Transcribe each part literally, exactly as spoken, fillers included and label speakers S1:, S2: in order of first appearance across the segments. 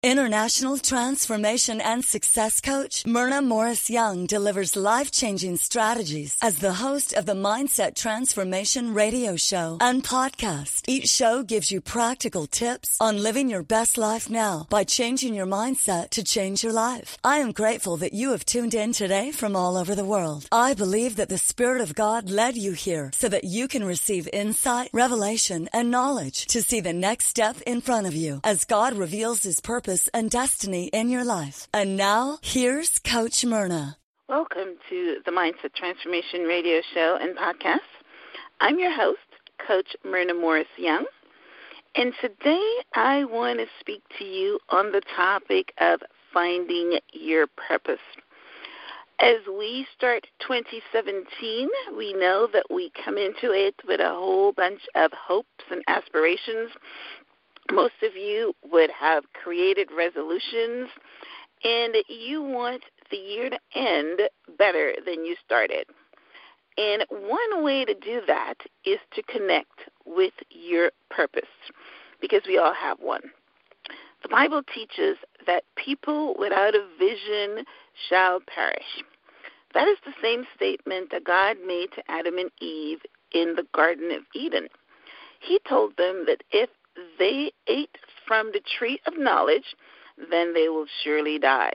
S1: International transformation and success coach Myrna Morris Young delivers life-changing strategies as the host of the Mindset Transformation radio show and podcast. Each show gives you practical tips on living your best life now by changing your mindset to change your life. I am grateful that you have tuned in today from all over the world. I believe that the Spirit of God led you here so that you can receive insight, revelation, and knowledge to see the next step in front of you as God reveals His purpose and destiny in your life. And now, here's Coach Myrna.
S2: Welcome to the Mindset Transformation radio show and podcast. I'm your host, Coach Myrna Morris Young, and today I want to speak to you on the topic of finding your purpose. As we start twenty seventeen, we know that we come into it with a whole bunch of hopes and aspirations. Most of you would have created resolutions, and you want the year to end better than you started. And one way to do that is to connect with your purpose, because we all have one. The Bible teaches that people without a vision shall perish. That is the same statement that God made to Adam and Eve in the Garden of Eden. He told them that if they ate from the tree of knowledge, then they will surely die.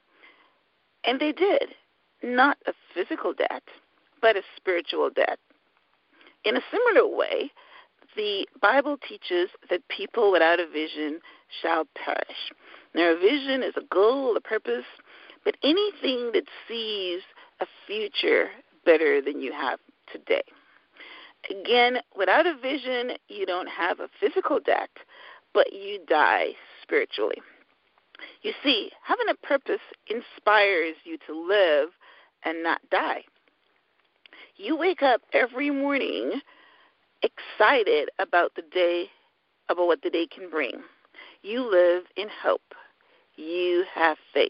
S2: And they did. Not a physical death, but a spiritual death. In a similar way, the Bible teaches that people without a vision shall perish. Now, a vision is a goal, a purpose, but anything that sees a future better than you have today. Again, without a vision, you don't have a physical death, but you die spiritually. You see, having a purpose inspires you to live and not die. You wake up every morning excited about the day, about what the day can bring. You live in hope. You have faith.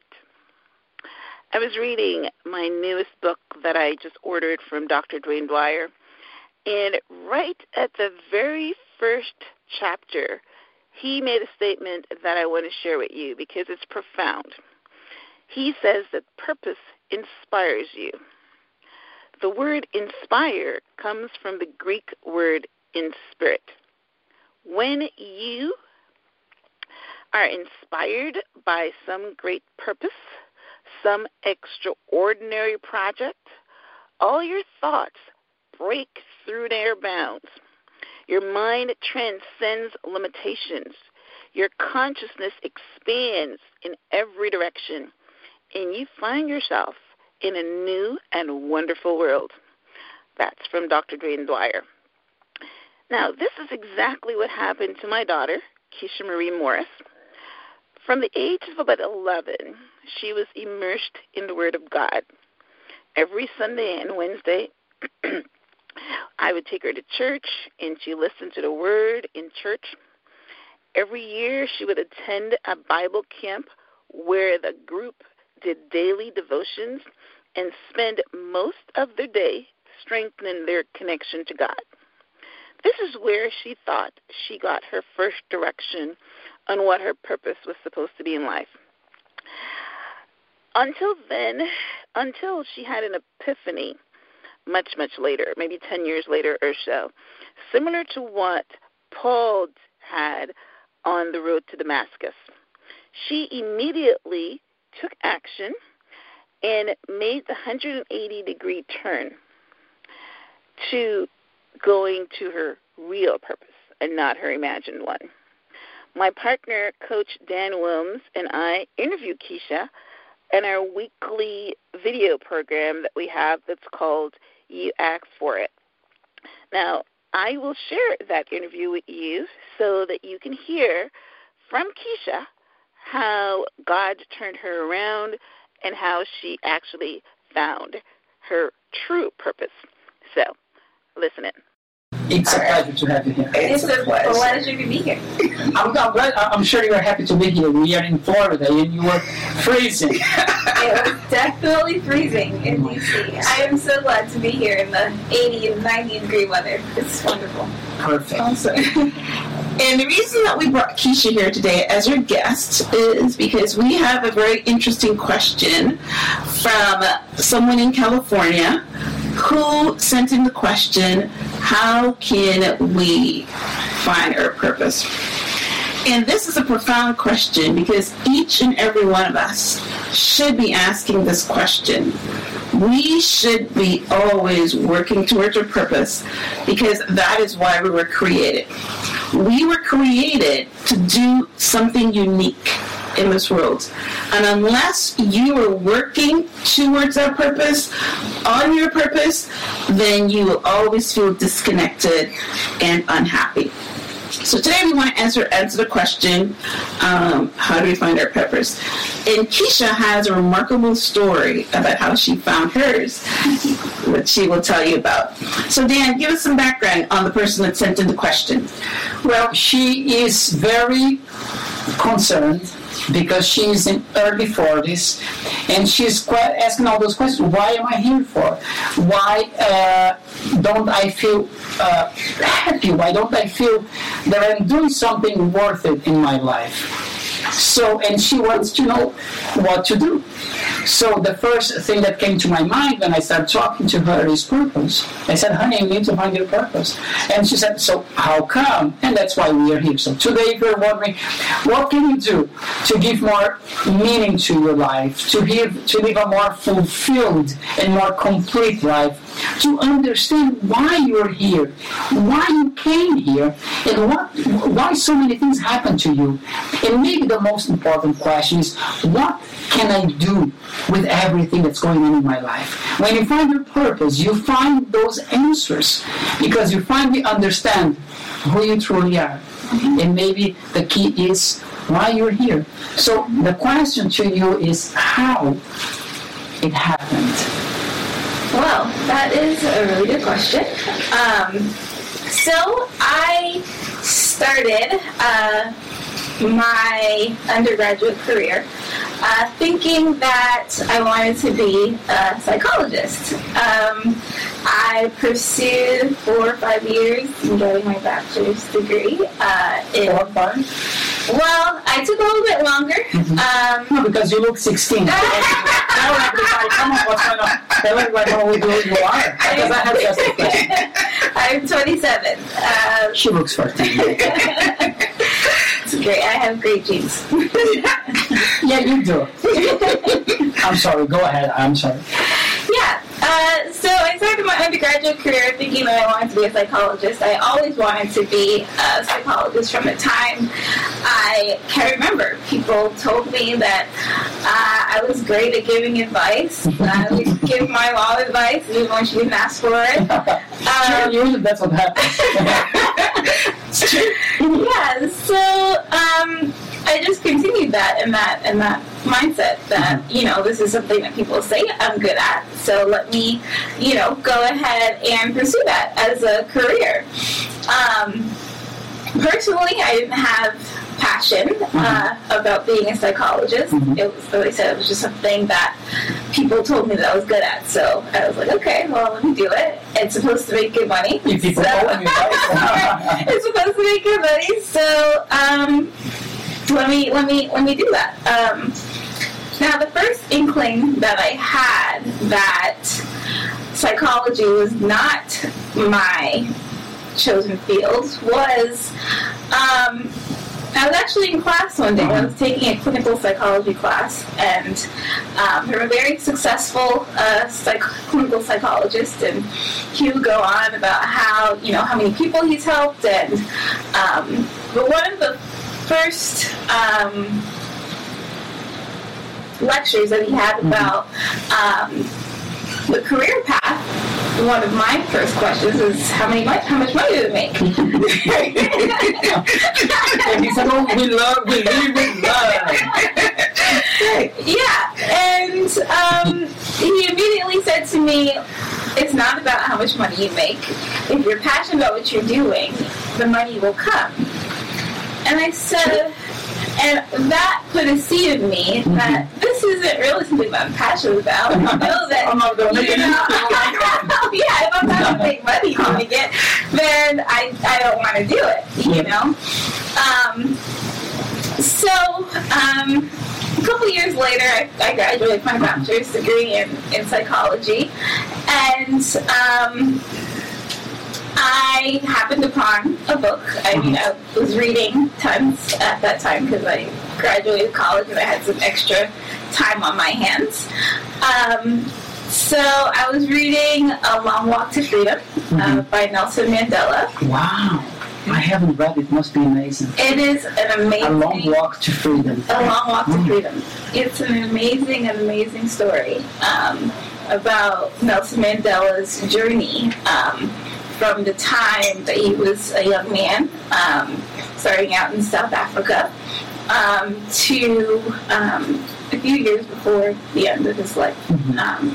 S2: I was reading my newest book that I just ordered from Doctor Dwayne Dwyer. And right at the very first chapter, he made a statement that I want to share with you because it's profound. He says that purpose inspires you. The word inspire comes from the Greek word in spirit. When you are inspired by some great purpose, some extraordinary project, all your thoughts break through their bounds. Your mind transcends limitations. Your consciousness expands in every direction, and you find yourself in a new and wonderful world. That's from Doctor Dwayne Dwyer. Now, this is exactly what happened to my daughter, Keisha Marie Morris. From the age of about eleven, she was immersed in the Word of God. Every Sunday and Wednesday, I would take her to church, and she listened to the Word in church. Every year, she would attend a Bible camp where the group did daily devotions and spend most of their day strengthening their connection to God. This is where she thought she got her first direction on what her purpose was supposed to be in life. Until then, until she had an epiphany, much, much later, maybe ten years later or so, similar to what Paul had on the road to Damascus. She immediately took action and made the one hundred eighty degree turn to going to her real purpose and not her imagined one. My partner, Coach Dan Wilms, and I interview Keisha in our weekly video program that we have that's called You Ask For It. Now, I will share that interview with you so that you can hear from Keisha how God turned her around and how she actually found her true purpose. So, listen in.
S3: It's a pleasure to have you here.
S4: It's, it's a pleasure. Pleasure to be here.
S3: I'm, I'm, glad, I'm sure you're happy to be here. We are in Florida and you were freezing.
S4: It was definitely freezing in D C. I am so glad to be here in the eighty and ninety degree weather. It's wonderful.
S3: Perfect.
S4: Awesome.
S5: And the reason that we brought Keisha here today as our guest is because we have a very interesting question from someone in California who sent in the question, how can we find our purpose? And this is a profound question because each and every one of us should be asking this question. We should be always working towards our purpose because that is why we were created. We were created to do something unique in this world. And unless you are working towards that purpose, on your purpose, then you will always feel disconnected and unhappy. So today we want to answer answer the question, um, how do we find our purpose? And Keisha has a remarkable story about how she found hers, which she will tell you about. So Dan, give us some background on the person that sent in the question.
S3: Well, she is very concerned because she's in early forties and she's quite asking all those questions. Why am I here for? Why uh, don't I feel uh, happy? Why don't I feel that I'm doing something worth it in my life? So, and she wants to know what to do. So the first thing that came to my mind when I started talking to her is purpose. I said, honey, you need to find your purpose. And she said, so how come? And that's why we are here. So today, if you're wondering, what can you do to give more meaning to your life, to, give, to live a more fulfilled and more complete life, to understand why you're here, why you came here, and what, why so many things happen to you. And maybe the most important question is, what can I do with everything that's going on in my life? When you find your purpose, you find those answers because you finally understand who you truly are. And maybe the key is why you're here. So the question to you is how it happened.
S4: Well, that is a really good question. Um, so I started uh, my undergraduate career uh, thinking that I wanted to be a psychologist. Um, I pursued four or five years in getting my bachelor's degree. Uh, in,
S3: Four or five?
S4: Well, I took a little bit longer.
S3: Mm-hmm.
S4: Um,
S3: No, because you look sixteen. Tell everybody, come on, what's going on? Tell everybody how old you are. Because I have just a question.
S4: I'm twenty-seven. Uh,
S3: She looks fourteen.
S4: It's great. I have great genes.
S3: Yeah, you do. I'm sorry. Go ahead. I'm sorry.
S4: Yeah. Uh, so I started my undergraduate career thinking that I wanted to be a psychologist. I always wanted to be a psychologist from the time I can remember. People told me that uh, I was great at giving advice. I would give my mom advice even when she didn't ask for it. Um,
S3: Usually that's what happens.
S4: Yeah, so um, I just continued that and that and that mindset that, you know, this is something that people say I'm good at, so let me, you know, go ahead and pursue that as a career. Um, personally, I didn't have passion uh, about being a psychologist. Mm-hmm. It was, like I said, it was just something that people told me that I was good at. So I was like, okay, well, let me do it. It's supposed to make good money.
S3: If people
S4: so,
S3: told me, right?
S4: It's supposed to make good money. So um, let me let me let me do that. Um, now, the first inkling that I had that psychology was not my chosen field was um, I was actually in class one day. I was taking a clinical psychology class, and um, there were a very successful uh, psych- clinical psychologist, and he would go on about how, you know, how many people he's helped, and um, but one of the first um, lectures that he had about um, the career path, one of my first questions is how many how much money do they make?
S3: And he said, oh, we love, we live with love.
S4: Yeah, and um, he immediately said to me, it's not about how much money you make. If you're passionate about what you're doing, the money will come. And I said, and that put a seed in me that this isn't really something that I'm passionate about. I know that,
S3: I'm not going to make
S4: you know, yeah, if I'm not going to make money doing it, then I, I don't want to do it, you know? Um, so, um, a couple years later, I, I graduated my bachelor's degree in, in psychology, and um, I happened upon a book. I mean, I was reading tons at that time because I graduated college and I had some extra time on my hands. Um, so I was reading A Long Walk to Freedom mm-hmm. uh, by Nelson Mandela.
S3: Wow. I haven't read it. It must be amazing.
S4: It is an amazing...
S3: A Long Walk to Freedom.
S4: A Long Walk to Freedom. It's an amazing, an amazing story um, about Nelson Mandela's journey um, from the time that he was a young man, um, starting out in South Africa, um, to um, a few years before the end of his life. Mm-hmm. Um,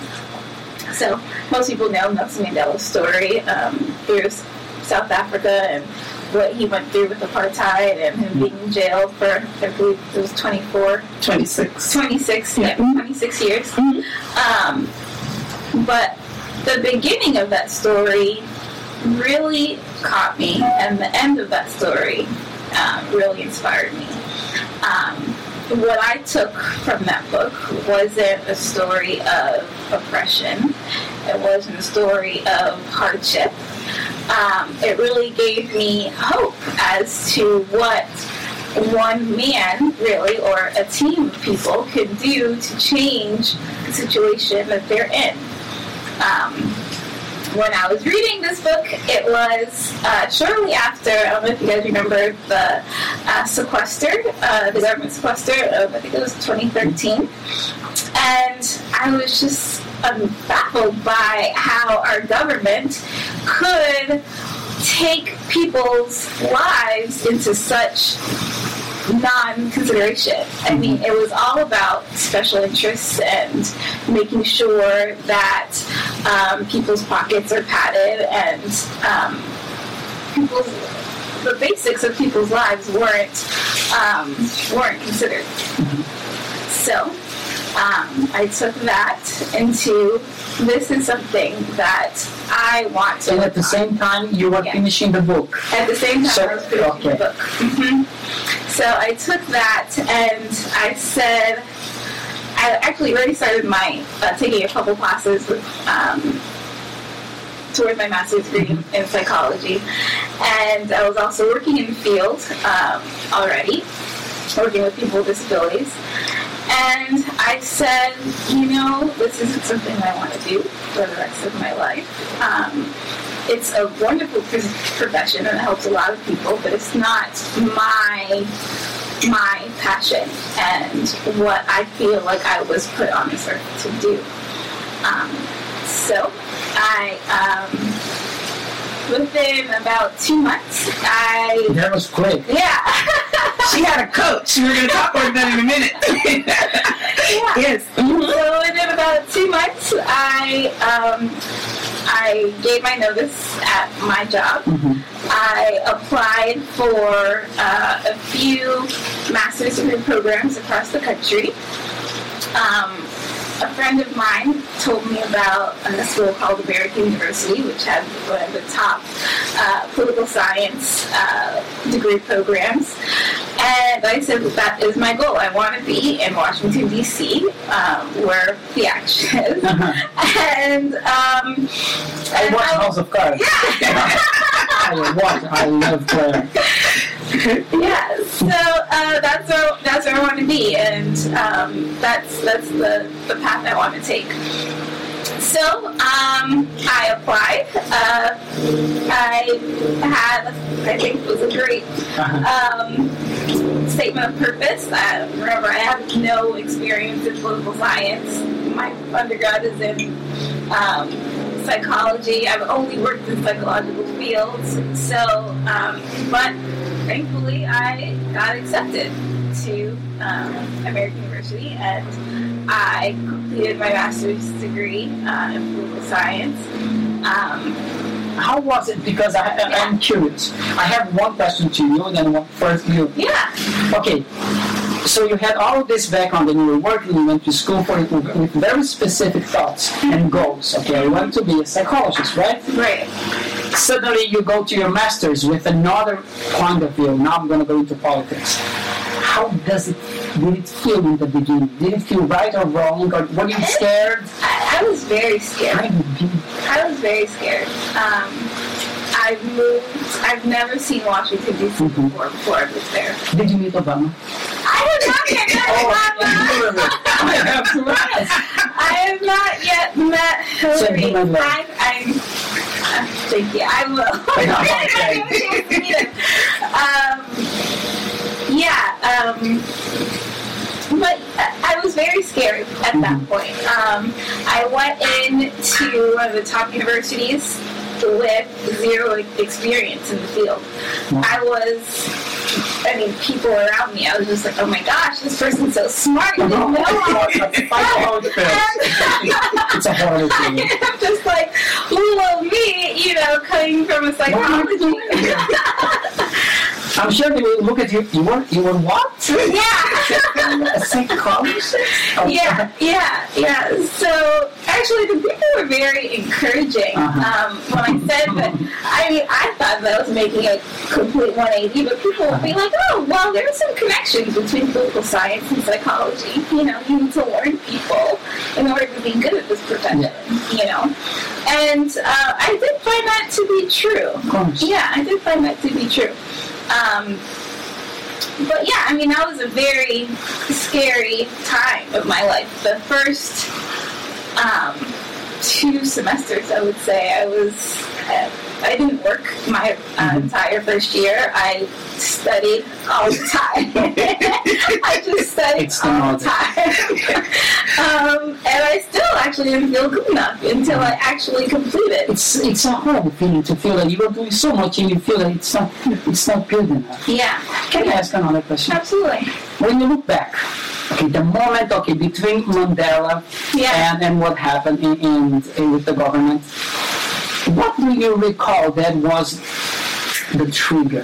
S4: so most people know Nelson Mandela's story um, through South Africa and what he went through with apartheid and him being in jail for, I believe it was twenty-four,
S5: twenty-six,
S4: twenty-six, yeah, twenty-six years. Mm-hmm. Um, but the beginning of that story really caught me, and the end of that story um, really inspired me. Um, what I took from that book wasn't a story of oppression. It wasn't a story of hardship. Um, it really gave me hope as to what one man, really, or a team of people could do to change the situation that they're in. Um, when I was reading this book, it was uh, shortly after, I don't know if you guys remember the uh, sequester, uh, the government sequester of, I think it was twenty thirteen. And I was just um, baffled by how our government could take people's lives into such non-consideration. I mean, it was all about special interests and making sure that um, people's pockets are padded and um, people's the basics of people's lives weren't um, weren't considered. So um, I took that into this is something that I want to.
S3: And at the same time, you were yeah. finishing the book.
S4: At the same time,
S3: so,
S4: I was finishing
S3: okay.
S4: the book. Mm-hmm. So I took that and I said, I actually already started my uh, taking a couple classes with, um, towards my master's degree mm-hmm. in psychology, and I was also working in the field um, already, working with people with disabilities. And I said, you know, this isn't something I want to do for the rest of my life. Um, it's a wonderful profession and it helps a lot of people, but it's not my my passion and what I feel like I was put on this earth to do. Um, so I, um, within about two months, I...
S3: That was quick.
S4: Yeah.
S5: She had a coach. We're going to talk about that in a minute.
S4: Yeah.
S5: Yes.
S4: Mm-hmm. So within about two months, I um, I gave my notice at my job. Mm-hmm. I applied for uh, a few master's degree programs across the country. Um, a friend of mine told me about a school called American University, which had one of the top uh, political science uh, degree programs. And I said, that is my goal. I want to be in Washington, D C, um, where the action is. Uh-huh. And, um,
S3: I watch House of Cards.
S4: Yeah.
S3: I watch. I love Claire.
S4: Yeah, so uh, that's where that's where I want to be, and um, that's that's the, the path I want to take. So um, I applied. Uh, I had, I think it was a great um, statement of purpose. I, remember, I have no experience in political science. My undergrad is in um, psychology. I've only worked in psychological fields. So, um, but thankfully, I got accepted to um, American University, and I completed my master's degree uh, in political science. Um,
S3: How was it? Because I, I, I'm curious. I have one question to you, and then one first you.
S4: Yeah.
S3: Okay. So you had all of this background and you were working, you went to school for it with very specific thoughts and goals. Okay, I want to be a psychologist, right?
S4: Right.
S3: Suddenly you go to your master's with another point of view. Now I'm going to go into politics. How does it, did it feel in the beginning? Did it feel right or wrong? Or were you scared?
S4: I, I was very scared. I was very scared. Um, I've moved, I've never seen Washington, D C mm-hmm. before, before I was there.
S3: Did you meet Obama?
S4: I have not yet met Obama.
S3: I have to
S4: I have not yet met Hillary.
S3: So
S4: I, I, uh, thank you. I will. I know, okay. um, yeah, um, but I was very scared at that mm-hmm. point. Um, I went into one of the top universities with zero experience in the field. Mm-hmm. I was, I mean, people around me, I was just like, oh my gosh, this person's so smart. You didn't know
S3: It's a horrible thing.
S4: I'm just like, little me, you know, coming from a psychology.
S3: I'm sure they will look at you. You were, you were what?
S4: Yeah.
S3: A psychologist? Oh.
S4: Yeah, yeah, yeah. So actually, the people were very encouraging. Uh-huh. Um, when I said that, I mean, I thought that I was making a complete one eighty, but people would be like, "Oh, well, there's some connections between political science and psychology. You know, you need to learn people in order to be good at this profession. Yeah. You know." And uh, I did find that to be true.
S3: Of course.
S4: Yeah, I did find that to be true. Um, but yeah, I mean, that was a very scary time of my life. The first um, two semesters, I would say, I was, uh, I didn't work my uh, mm-hmm. entire first year. I studied all the time. I just studied
S3: it's
S4: all the time. um, and I still actually didn't feel good enough until I actually completed.
S3: It's it's a horrible feeling to feel that you are doing so much and you feel that it's not it's not good enough.
S4: Yeah.
S3: Can I ask another question?
S4: Absolutely.
S3: When you look back, okay, the moment, okay, between Mandela
S4: yeah.
S3: and, and what happened in, in, in with the government, what do you recall that was the trigger?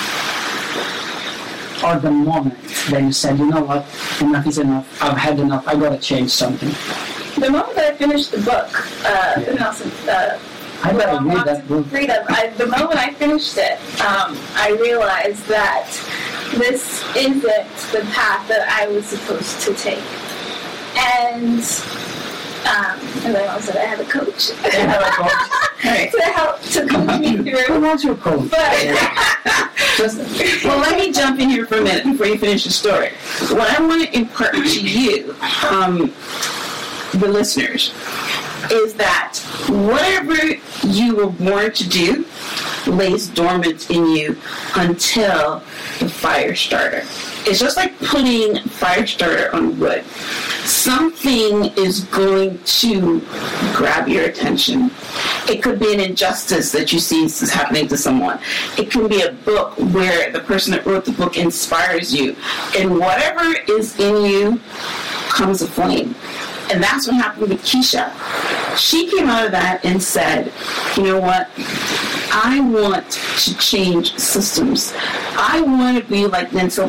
S3: Or the moment that you said, you know what, enough is enough, I've had enough, I gotta change something?
S4: The moment that I finished the book, uh,
S3: yeah.
S4: the Nelson, uh,
S3: I better read that book.
S4: Freedom, I, the moment I finished it, um, I realized that this isn't the path that I was supposed to take. And Um, and then also I had a coach
S3: right.
S4: to help to coach me through.
S3: Who was your coach?
S4: But
S5: Just, well, let me jump in here for a minute before you finish the story. What I want to impart to you, um, the listeners, is that whatever you were born to do lays dormant in you until the fire starter. It's just like putting fire starter on wood. Something is going to grab your attention. It could be an injustice that you see is happening to someone. It can be a book where the person that wrote the book inspires you. And whatever is in you comes aflame. And that's what happened with Keisha. She came out of that and said, you know what? I want to change systems. I want to be like Nelson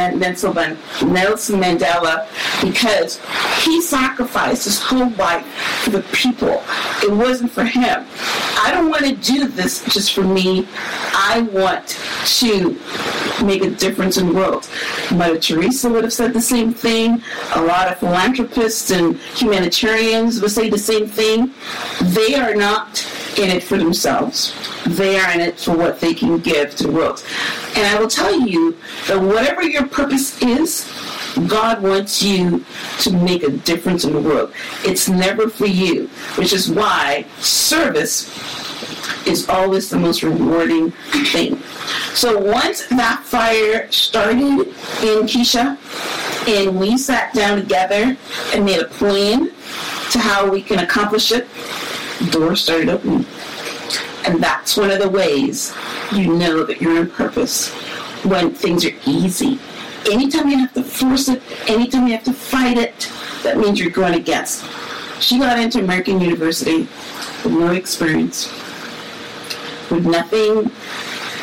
S5: Mandela because he sacrificed his whole life for the people. It wasn't for him. I don't want to do this just for me. I want to make a difference in the world. Mother Teresa would have said the same thing. A lot of philanthropists and humanitarians would say the same thing. They are not in it for themselves. They are in it for what they can give to the world. And I will tell you that whatever your purpose is, God wants you to make a difference in the world. It's never for you, which is why service is always the most rewarding thing. So once that fire started in Keisha, and we sat down together and made a plan to how we can accomplish it, doors started opening. And that's one of the ways you know that you're in purpose, when things are easy. Anytime you have to force it, anytime you have to fight it, that means you're going against. She got into American University with no experience, with nothing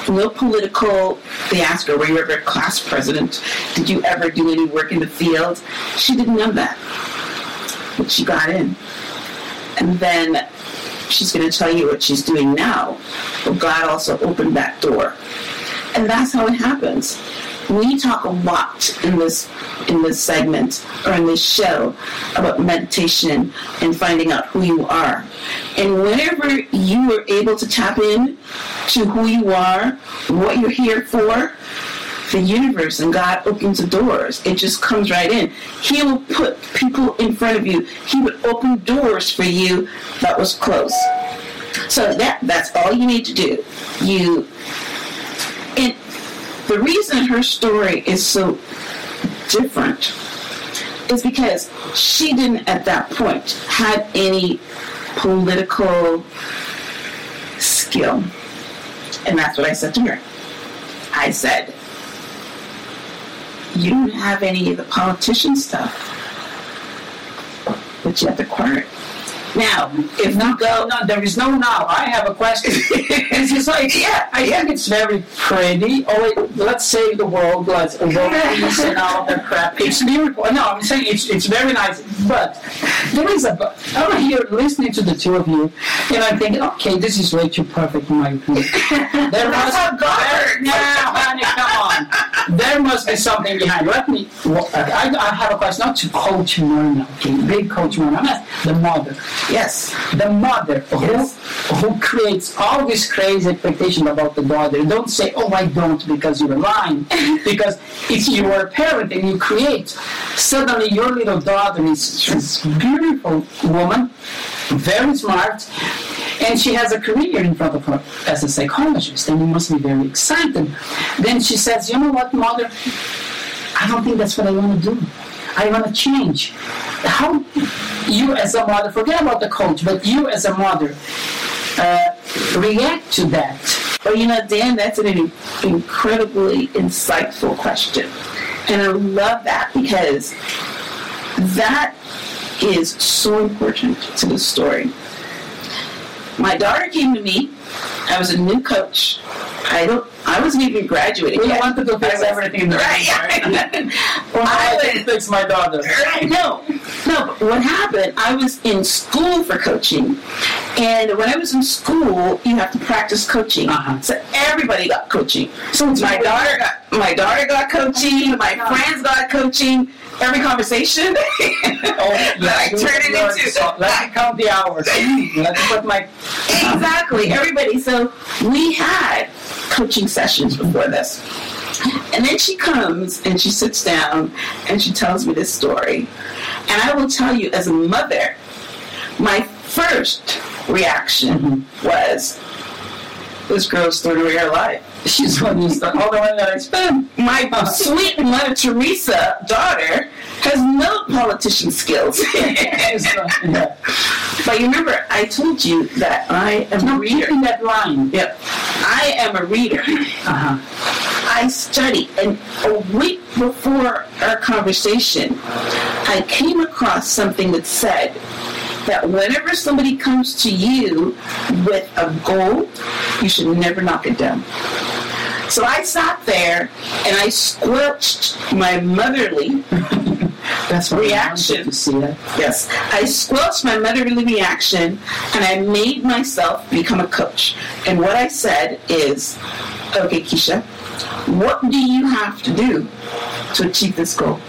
S5: no political. They asked her, were you ever a class president? Did you ever do any work in the field? She didn't know that. But she got in. And then she's going to tell you what she's doing now. But God also opened that door. And that's how it happens. We talk a lot in this in this segment or in this show about meditation and finding out who you are. And whenever you are able to tap in to who you are, what you're here for, the universe and God opens the doors. It just comes right in. He will put people in front of you. He would open doors for you that was closed. So that that's all you need to do. You and the reason her story is so different is because she didn't at that point have any political skill. And that's what I said to her. I said, you don't have any of the politician stuff, but you have to acquire it. Now, if
S3: no,
S5: you go...
S3: No, there is no now. I have a question. It's just like, yeah, I think it's very pretty. Oh, wait, let's save the world. Let's world peace and all of that crap. It's beautiful. No, I'm saying it's it's very nice. But there is a but. I'm here listening to the two of you, and I'm thinking, okay, this is way too perfect in my opinion. There
S5: That's
S3: must,
S5: how God
S3: there, no, honey, come on. There must be something behind. Let me... Well, I, I have a question, not to Coach Myrna, okay? Big Coach Myrna. I'm asking the mother.
S5: Yes.
S3: The mother
S5: Yes.
S3: who, who creates all this crazy expectation about the daughter. Don't say, oh, I don't, because you're lying. Because if you are a parent and you create, suddenly your little daughter is this beautiful woman, very smart, and she has a career in front of her as a psychologist, and you must be very excited. Then she says, you know what, mother? I don't think that's what I want to do. I want to change. How you as a mother, forget about the coach, but you as a mother, uh, react to that?
S5: Well, you know, Dan, that's an incredibly insightful question. And I love that because that is so important to the story. My daughter came to me. I was a new coach. I don't. I wasn't even graduating
S3: We
S5: yet.
S3: wanted to fix everything in the
S5: Right,
S3: room,
S5: yeah.
S3: Well, I,
S5: I
S3: I can fix my daughter.
S5: Right, no, no. But what happened? I was in school for coaching, and when I was in school, you have to practice coaching.
S3: Uh-huh.
S5: So everybody got coaching. So my daughter got my daughter got coaching. My friends got coaching. Every conversation,
S3: Oh,
S5: I turn it into.
S3: So let me count the hours. Let me put my...
S5: Exactly, everybody. So we had coaching sessions before this. And then she comes and she sits down and she tells me this story. And I will tell you, as a mother, my first reaction mm-hmm. was, this girl's throwing away her life.
S3: She's one of the all the money that I spend.
S5: My sweet Mother Teresa daughter has no politician skills.
S3: Yeah.
S5: But you remember, I told you that I am a reader.
S3: In that line.
S5: Yep. I am a reader.
S3: Uh-huh.
S5: I study. And a week before our conversation, I came across something that said that whenever somebody comes to you with a goal, you should never knock it down. So I sat there and I squelched my motherly
S3: That's what
S5: reaction.
S3: I to see that.
S5: Yes, I squelched my motherly reaction and I made myself become a coach. And what I said is, okay, Keisha, what do you have to do to achieve this goal?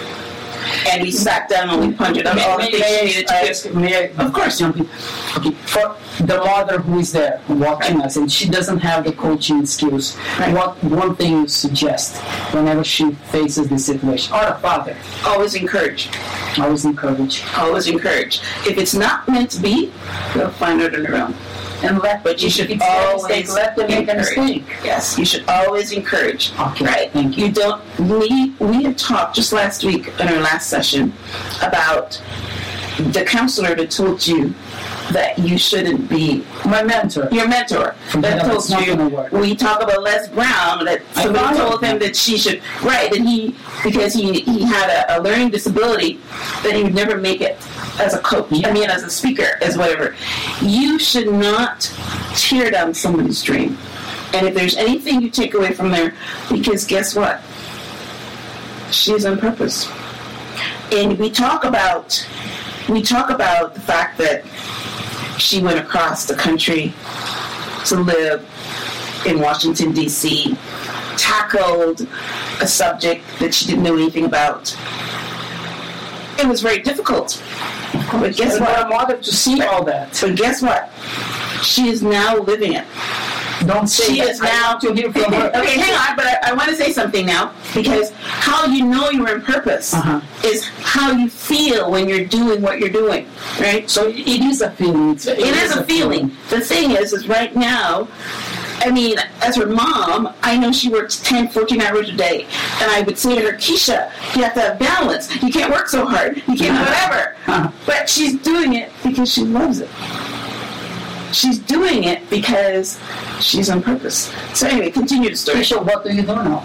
S5: And we sat down and we pondered on all the things she needed to do.
S3: May I, of course, young people. Okay, for the mother who is there watching right. us and she doesn't have the coaching skills, right. what one thing you suggest whenever she faces this situation? Or a father?
S5: Always encourage.
S3: Always encourage.
S5: Always encourage. If it's not meant to be, they'll find it on their own. And let, but you should always
S3: let them make a mistake.
S5: Yes, you should always encourage.
S3: Okay,
S5: right?
S3: Thank you.
S5: You don't need. We had talked just last week in our last session about the counselor that told you that you shouldn't be
S3: my mentor.
S5: Your mentor that told you. We talk about Les Brown that somebody told him that she should right, and he because he he had a, a learning disability that he would never make it as a coach. I mean, as a speaker, as whatever. You should not tear down somebody's dream. And if there's anything you take away from there, because guess what? She's on purpose. And we talk about we talk about the fact that she went across the country to live in Washington, D C, tackled a subject that she didn't know anything about. It was very difficult. But guess what?
S3: I wanted to see all that.
S5: But guess what? She is now living it.
S3: Don't say
S5: she
S3: that.
S5: is now
S3: to hear from her.
S5: Okay, hang on, but I, I want to say something now, because how you know you're in purpose uh-huh. is how you feel when you're doing what you're doing, right?
S3: So it is a feeling. It's,
S5: it, it is, is a feeling. feeling. The thing is, is right now, I mean, as her mom, I know she works ten, fourteen hours a day, and I would say to her, Keisha, you have to have balance. You can't work so hard. You can't do whatever. Uh-huh. But she's doing it because she loves it. She's doing it because she's on purpose. So anyway, continue the story.
S3: So what do you do now?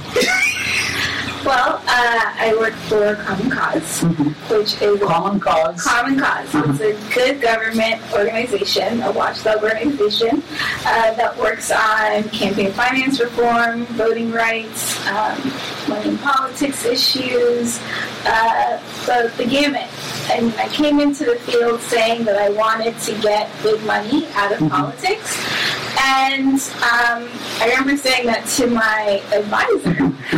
S4: Well, uh, I work for Common Cause, mm-hmm. which is
S3: Common Cause.
S4: Common Cause. Uh-huh. It's a good government organization, a watchdog organization uh, that works on campaign finance reform, voting rights, um, money in politics issues, uh, the, the gamut. And I came into the field saying that I wanted to get big money out of mm-hmm. politics. And um, I remember saying that to my advisor,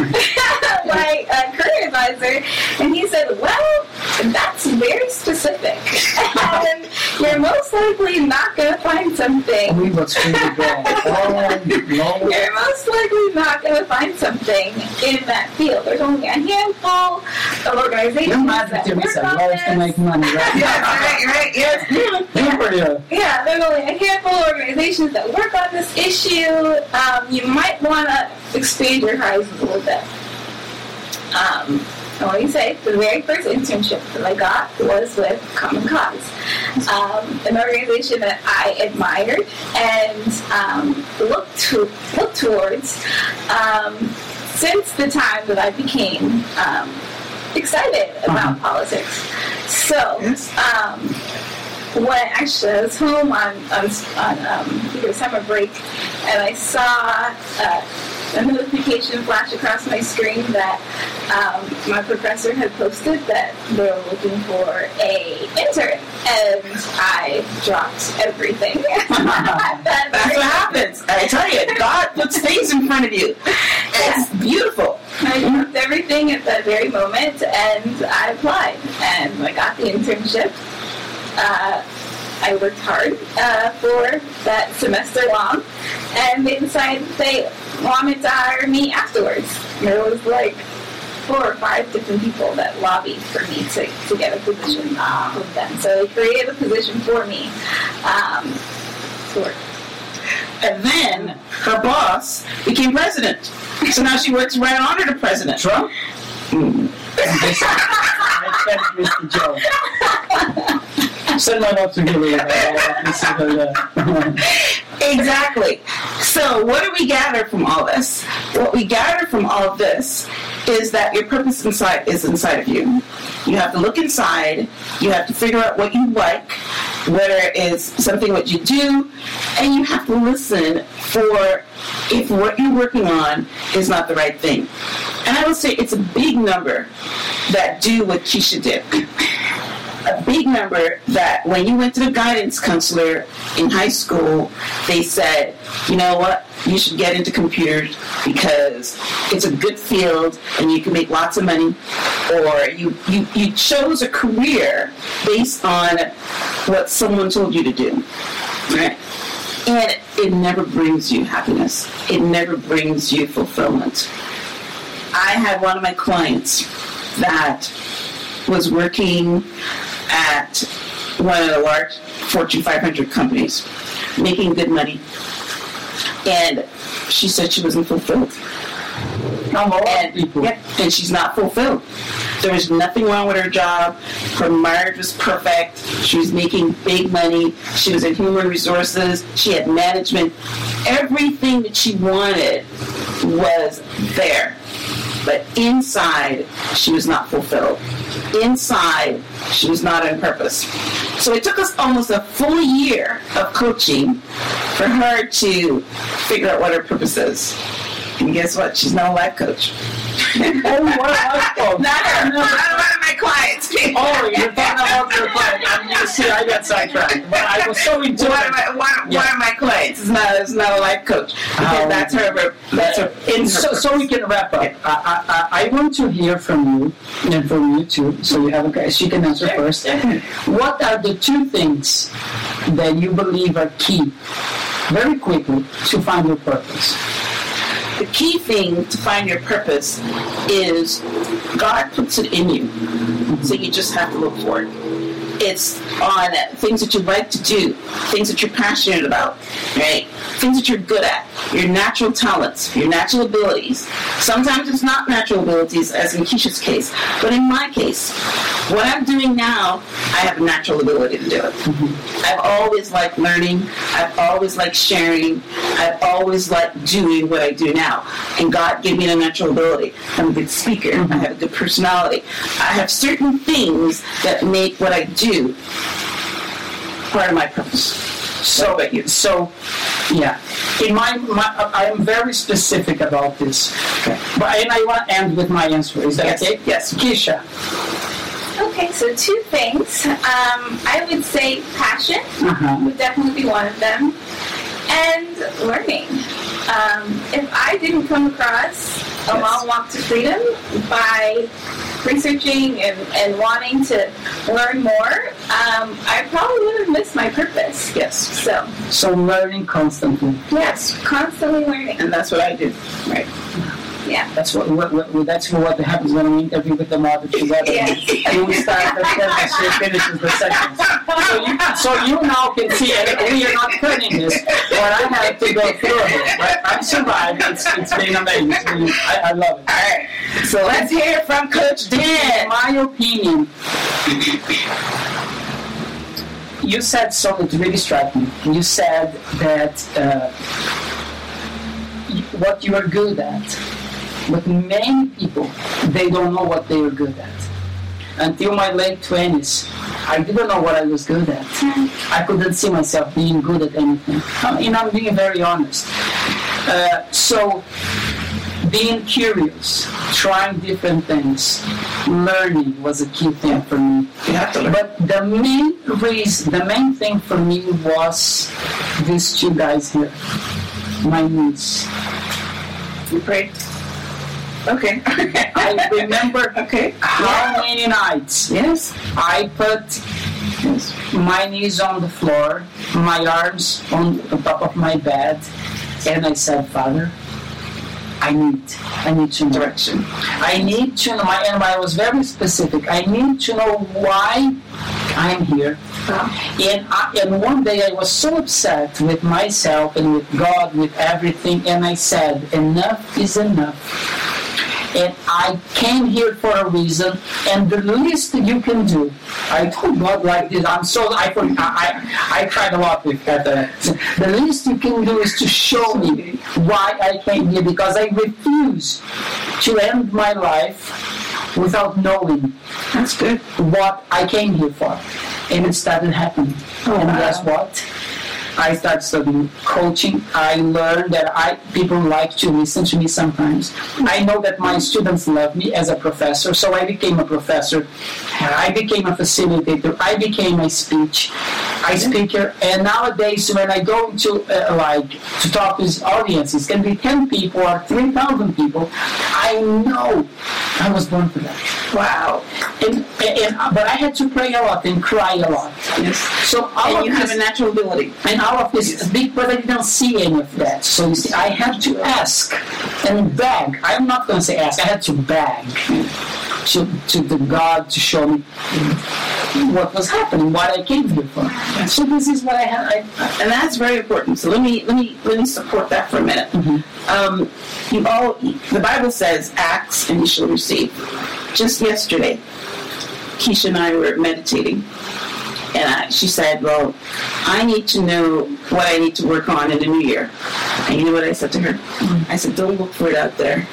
S4: my uh, career advisor, and he said, well, that's very specific. And you're most likely not going to find something.
S3: We must really go. Oh, no.
S4: You're most likely not going to find something in that field. There's only a handful of organizations that work on this.
S3: To make money, right?
S4: Yeah, right, right, yes.
S3: Yeah,
S4: yeah, there's only a handful of organizations that work on this issue. Um, you might want to expand your horizons a little bit. Um, I want to say the very first internship that I got was with Common Cause, um, an organization that I admired and um, looked to look towards um, since the time that I became um, excited about uh-huh. politics. So. Um, When actually I was home on on, on um, either summer break, and I saw uh, a notification flash across my screen that um, my professor had posted that they were looking for a intern, and I dropped everything.
S5: that That's what happens. I tell you, God puts things in front of you. It's yeah. beautiful.
S4: I dropped everything at that very moment, and I applied, and I got the internship. Uh, I worked hard uh, for that semester long, and they decided they wanted to hire me afterwards. There was like four or five different people that lobbied for me to, to get a position uh, with them. So they created a position for me um, to work.
S5: And then her boss became president. So now she works right under the president. Trump? Mm.
S3: I Mister Joe. Send my love to Hillary.
S5: Exactly. So what do we gather from all this? What we gather from all of this is that your purpose inside is inside of you. You have to look inside. You have to figure out what you like, whether it is something what you do, and you have to listen for if what you're working on is not the right thing. And I would say it's a big number that do what Keisha did. A big number that when you went to the guidance counselor in high school, they said, you know what, you should get into computers because it's a good field and you can make lots of money. Or you, you, you chose a career based on what someone told you to do. Right? And it never brings you happiness. It never brings you fulfillment. I had one of my clients that was working at one of the large Fortune five hundred companies, making good money. And she said she wasn't fulfilled. And, yeah, and she's not fulfilled. There was nothing wrong with her job. Her marriage was perfect. She was making big money. She was in human resources. She had management. Everything that she wanted was there. But inside, she was not fulfilled. Inside, she was not on purpose. So it took us almost a full year of coaching for her to figure out what her purpose is. And guess what? She's not a life coach.
S3: Oh, what a life coach.
S5: Not her. Not one of my clients.
S3: Oh, you're talking about your client. I mean, you see, I got sidetracked. But I was so into
S5: one
S3: it.
S5: Of my, one,
S3: yeah.
S5: one of my clients is not, is not a life coach. Because
S3: Um,
S5: that's her. That's her.
S3: And so, so we can wrap up. I, I, I want to hear from you and from you too. So you have a guy. She can answer first. What are the two things that you believe are key, very quickly, to find your purpose?
S5: The key thing to find your purpose is God puts it in you. So you just have to look for it. It's on things that you like to do, things that you're passionate about, right? Things that you're good at, your natural talents, your natural abilities. Sometimes it's not natural abilities, as in Keisha's case, but in my case, what I'm doing now, I have a natural ability to do it. Mm-hmm. I've always liked learning. I've always liked sharing. I've always liked doing what I do now. And God gave me a natural ability. I'm a good speaker. Mm-hmm. I have a good personality. I have certain things that make what I do part of my purpose.
S3: So, so, yeah. In my, my, I am very specific about this. Okay. But and I want to end with my answer. Is that
S5: yes.
S3: okay?
S5: Yes.
S3: Keisha.
S4: Okay, so two things. Um, I would say passion
S3: Uh-huh.
S4: would definitely be one of them, and learning. Um, if I didn't come across a
S5: Yes.
S4: long walk to freedom by researching and, and wanting to learn more, um, I probably would have missed my purpose.
S5: Yes.
S4: So,
S3: So learning constantly.
S4: yes, constantly learning.
S5: And that's what I do. Right.
S4: Yeah.
S3: That's what, what, what that's what happens when we interview with the mother together.
S4: Yes.
S3: And we start the sentence, she finishes the sentence. So you, so you now can see, and we are not cutting this, what I had to go through it. But I'm survived. It's, it's been amazing. I, I love it.
S5: All right. So let's hear from Coach Dan.
S3: In my opinion, you said something that really struck me. You said that uh, what you are good at. But many people, they don't know what they are good at. Until my late twenties, I didn't know what I was good at. I couldn't see myself being good at anything. You know, I'm being very honest. Uh, so, being curious, trying different things, learning was a key thing for me.
S5: You have to learn.
S3: But the main reason, the main thing for me was these two guys here, my niece.
S5: You pray? Okay.
S3: I remember
S5: okay.
S3: how many nights
S5: Yes.
S3: I put
S5: Yes.
S3: my knees on the floor, my arms on the top of my bed, and I said, Father, I need, I need to know.
S5: Direction.
S3: I need to know, my, and I was very specific, I need to know why I'm here. And, I, and one day I was so upset with myself and with God, with everything, and I said, enough is enough. And I came here for a reason, and the least you can do, I told God like this, I'm so, I I, I cried a lot with that. Uh, the least you can do is to show me why I came here, because I refuse to end my life without knowing
S5: That's good.
S3: what I came here for. And it started happening.
S5: Oh,
S3: and
S5: wow.
S3: guess what? I started studying coaching. I learned that I people like to listen to me sometimes. I know that my students love me as a professor, so I became a professor. I became a facilitator. I became a speech, a speaker. And nowadays, when I go to uh, like to talk with audiences, it can be ten people or three thousand people. I know I was born for that.
S5: Wow.
S3: And, and, and but I had to pray a lot and cry a lot.
S5: Yes.
S3: So all
S5: And you
S3: of
S5: have
S3: this,
S5: a natural ability.
S3: and all of this is big, but I didn't see any of that. So you see, I had to ask and beg. I'm not going to say ask. I had to beg to, to the God to show me what was happening, what I came here for. So this is what I had. I,
S5: And that's very important. So let me let me let me support that for a minute.
S3: Mhm.
S5: Um, you all, the Bible says, "Ask and you shall receive." Just yesterday, Keisha and I were meditating, and I, she said, "Well, I need to know what I need to work on in the new year." And you know what I said to her? Mm-hmm. I said, "Don't look for it out there.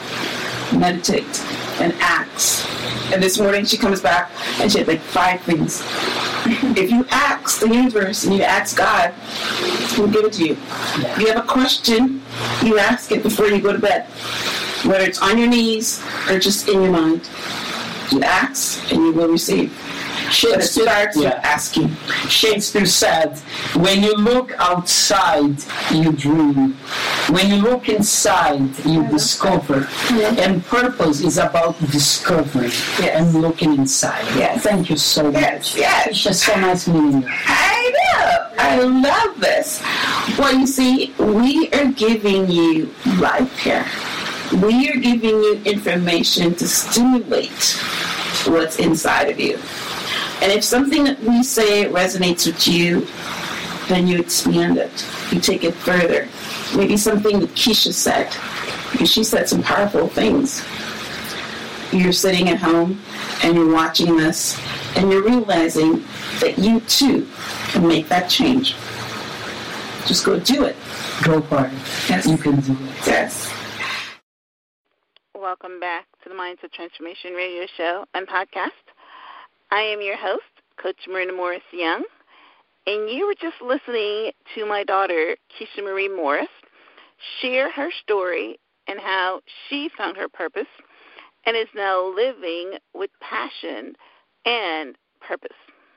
S5: Meditate and ask." And this morning she comes back and she had like five things. If you ask the universe and you ask God, He'll give it to you.
S3: Yeah.
S5: If you have a question, you ask it before you go to bed, whether it's on your knees or just in your mind. You ask and you will receive. But it starts
S3: yeah.
S5: with asking.
S3: Shakespeare said, when you look outside, you dream. When you look inside, you discover.
S5: Yeah.
S3: And purpose is about discovering
S5: Yes.
S3: and looking inside.
S5: Yes.
S3: Thank you so much.
S5: Yes, yes.
S3: It's just so nice meeting you.
S5: I know. I love this. Well, you see, we are giving you life here. We are giving you information to stimulate what's inside of you. And if something that we say resonates with you, then you expand it. You take it further. Maybe something that Keisha said, because she said some powerful things. You're sitting at home and you're watching this and you're realizing that you too can make that change. Just go do it.
S3: Go for it.
S5: Yes.
S3: You can do it.
S5: Yes.
S2: Welcome back to the Mindset Transformation Radio Show and Podcast. I am your host, Coach Myrna Morris Young, and you were just listening to my daughter, Keisha Marie Morris, share her story and how she found her purpose and is now living with passion and purpose.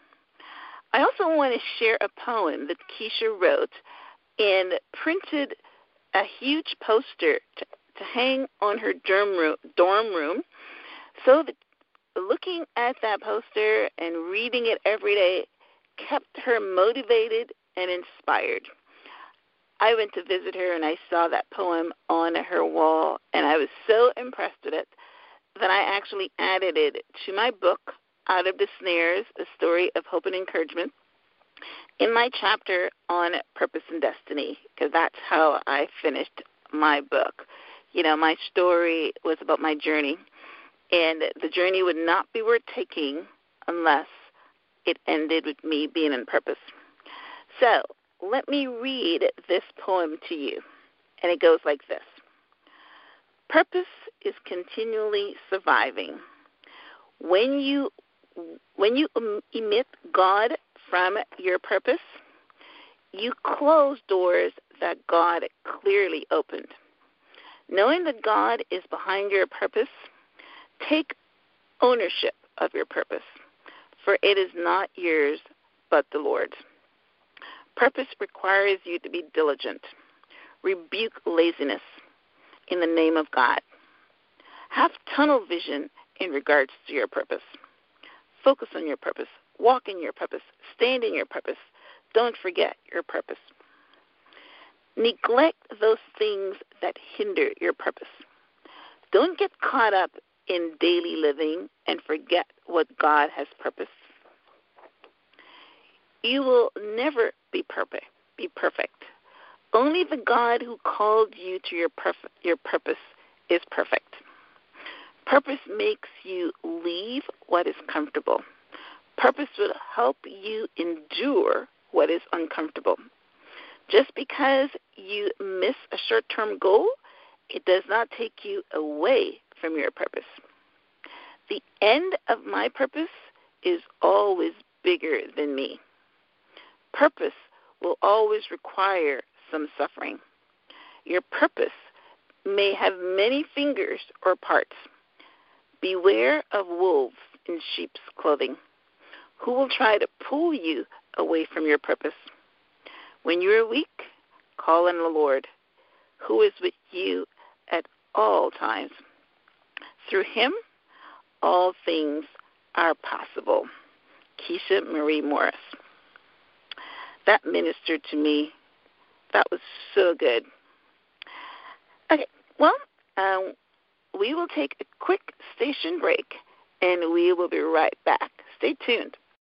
S2: I also want to share a poem that Keisha wrote and printed a huge poster to, to hang on her dorm room, dorm room so that looking at that poster and reading it every day kept her motivated and inspired. I went to visit her and I saw that poem on her wall, and I was so impressed with it that I actually added it to my book, Out of the Snares, A Story of Hope and Encouragement, in my chapter on Purpose and Destiny, because that's how I finished my book. You know, my story was about my journey, and the journey would not be worth taking unless it ended with me being in purpose. So let me read this poem to you, and it goes like this. Purpose is continually surviving. When you when you emit God from your purpose, you close doors that God clearly opened. Knowing that God is behind your purpose, take ownership of your purpose, for it is not yours but the Lord's. Purpose requires you to be diligent. Rebuke laziness in the name of God. Have tunnel vision in regards to your purpose. Focus on your purpose. Walk in your purpose. Stand in your purpose. Don't forget your purpose. Neglect those things that hinder your purpose. Don't get caught up in daily living and forget what God has purposed. You will never be perfect. Be perfect. Only the God who called you to your perf- your purpose is perfect. Purpose makes you leave what is comfortable. Purpose will help you endure what is uncomfortable. Just because you miss a short-term goal, it does not take you away from your purpose. The end of my purpose is always bigger than me. Purpose will always require some suffering. Your purpose may have many fingers or parts. Beware of wolves in sheep's clothing, who will try to pull you away from your purpose. When you are weak, call on the Lord, who is with you at all times. Through him, all things are possible. Keisha Marie Morris. That ministered to me. That was so good. Okay, well, um, we will take a quick station break, and we will be right back. Stay tuned.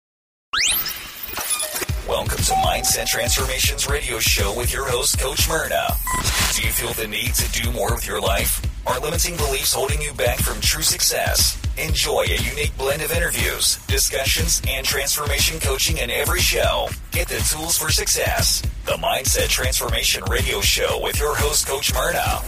S6: Welcome to Mindset Transformations Radio Show with your host, Coach Myrna. Do you feel the need to do more with your life? Are limiting beliefs holding you back from true success? Enjoy a unique blend of interviews, discussions, and transformation coaching in every show. Get the tools for success. The Mindset Transformation Radio Show with your host, Coach Myrna.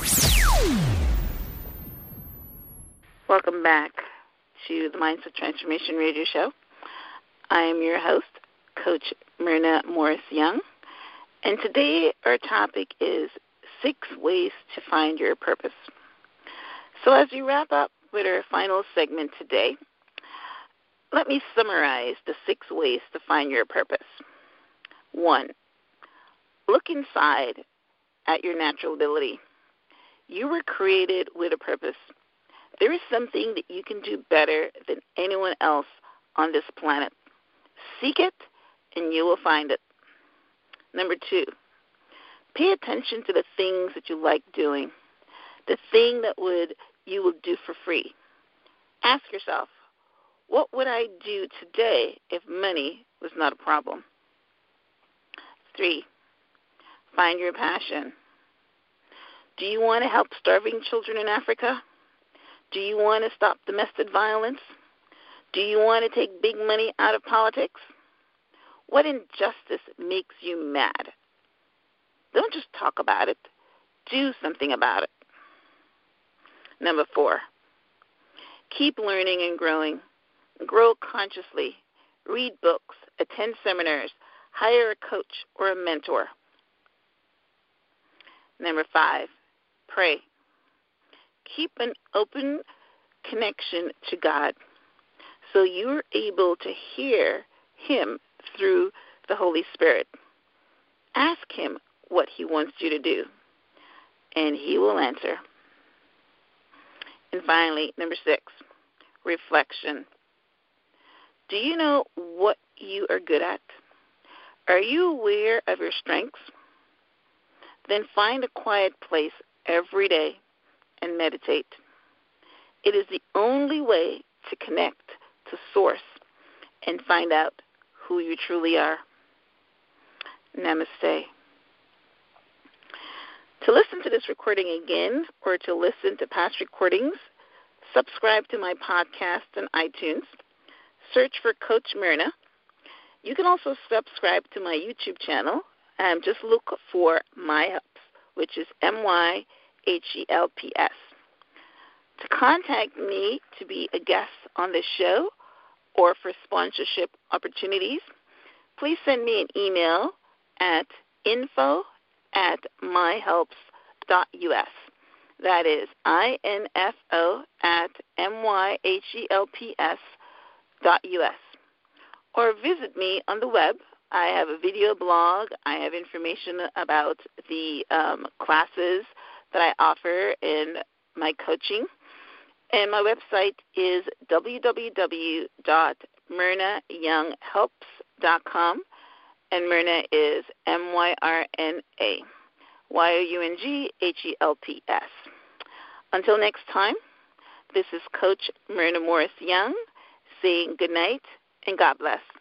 S2: Welcome back to the Mindset Transformation Radio Show. I am your host, Coach Myrna Morris Young, and today our topic is six ways to find your purpose. So as we wrap up with our final segment today, let me summarize the six ways to find your purpose. One, look inside at your natural ability. You were created with a purpose. There is something that you can do better than anyone else on this planet. Seek it, and you will find it. Number two, pay attention to the things that you like doing, the thing that would you will do for free. Ask yourself, what would I do today if money was not a problem? Three, find your passion. Do you want to help starving children in Africa? Do you want to stop domestic violence? Do you want to take big money out of politics? What injustice makes you mad? Don't just talk about it. Do something about it. Number four, keep learning and growing. Grow consciously. Read books. Attend seminars. Hire a coach or a mentor. Number five, pray. Keep an open connection to God so you're able to hear Him through the Holy Spirit. Ask Him what He wants you to do, and He will answer. And finally, number six, reflection. Do you know what you are good at? Are you aware of your strengths? Then find a quiet place every day and meditate. It is the only way to connect to Source and find out who you truly are. Namaste. To listen to this recording again or to listen to past recordings, subscribe to my podcast on iTunes. Search for Coach Myrna. You can also subscribe to my YouTube channel and just look for My Helps, which is M Y H E L P S. To contact me to be a guest on this show or for sponsorship opportunities, please send me an email at info at myhelps dot U S. That is I N F O at M Y H E L P S dot U S. Or visit me on the web. I have a video blog. I have information about the um, classes that I offer in my coaching. And my website is w w w dot myrna young helps dot com. And Myrna is M Y R N A, Y O U N G H E L P S. Until next time, this is Coach Myrna Morris Young saying good night and God bless.